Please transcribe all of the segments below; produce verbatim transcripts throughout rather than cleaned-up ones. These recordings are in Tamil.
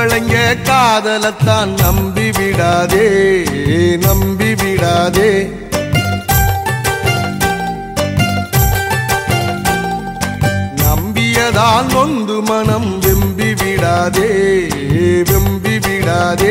பொம்பளைங்க காதலத்தான் நம்பி விடாதே நம்பி விடாதே. நம்பியதால் நொந்து மனம் வெம்பி விடாதே வெம்பி விடாதே.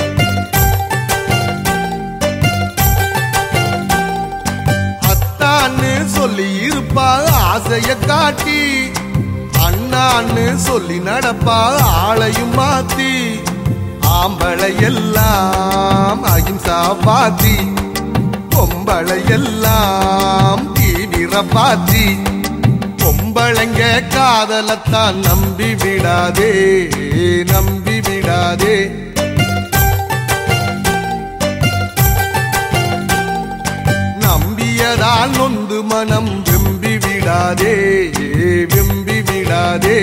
அத்தான்னு சொல்லி இருப்பா ஆசைய காட்டி, அண்ணான்னு சொல்லி நடப்பா ஆளையும் மாத்தி. ஆம்பளை எல்லாம் அகிம்சா பாத்தி, பொம்பளை எல்லாம் தீவிர பாத்தி. பொம்பளைங்க காதலத்தான் நம்பி விடாதே நம்பி விடாதே. நம்பியதால் நொந்து மனம் வெம்பி விடாதே வெம்பி விடாதே.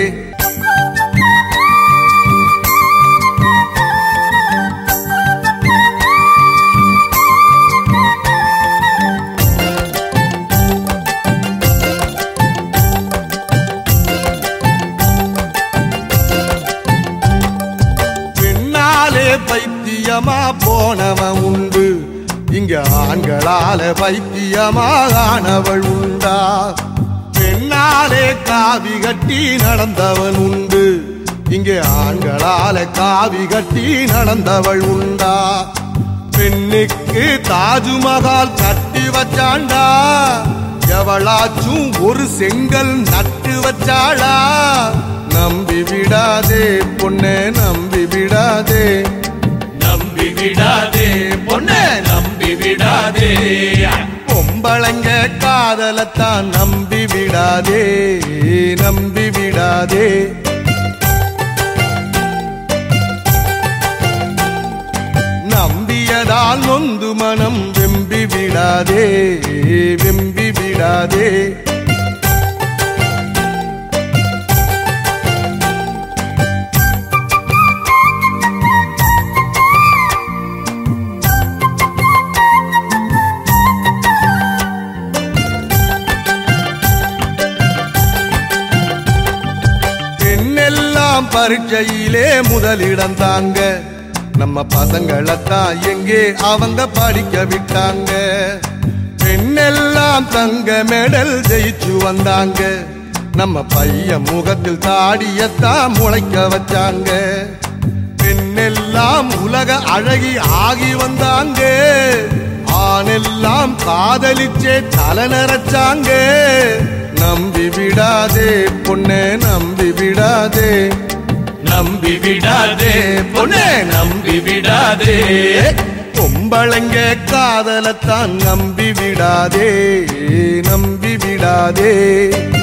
பெண்ணாலே பைத்தியமா போனவன் உண்டு, இங்க ஆண்களால பைத்தியமானவள் உண்டா. பெண்ணாலே காவி கட்டி நடந்தவன் உண்டு, இங்கே ஆண்களால காவி கட்டி நடந்தவள் உண்டா. பெண்ணுக்கு தாஜ்மஹால் கட்டி வச்சாண்டா, எவளாச்சும் ஒரு செங்கல் நட்டு வச்சாளா. நம்பி விடாதே பொண்ணே நம்பி விடாதே நம்பி விடாதே பொண்ணே நம்பி விடாதே. பொம்பளைங்க காதலத்தான் நம்பி விடாதே நம்பி விடாதே. நம்பியதால் நொந்து மனம் வெம்பி விடாதே வெம்பி விடாதே. பரீட்சையிலே முதலிடம் தாங்க, நம்ம பசங்களத்தான் எங்கே அவங்க படிக்க விட்டாங்க. பெண்ணெல்லாம் தங்க மெடல் ஜெயிச்சு வந்தாங்க, நம்ம பையன் முகத்தில் தாடியத்தான் முளைக்க வச்சாங்க. பெண்ணெல்லாம் உலக அழகி ஆகி வந்தாங்க, ஆணெல்லாம் காதலிச்சே தலை நரைச்சாங்க. நம்பி விடாதே பொண்ணே நம்பி விடாதே நம்பி விடாதே பொண்ணே நம்பி விடாதே. பொம்பளைங்க காதலத்தான் நம்பி விடாதே நம்பி விடாதே.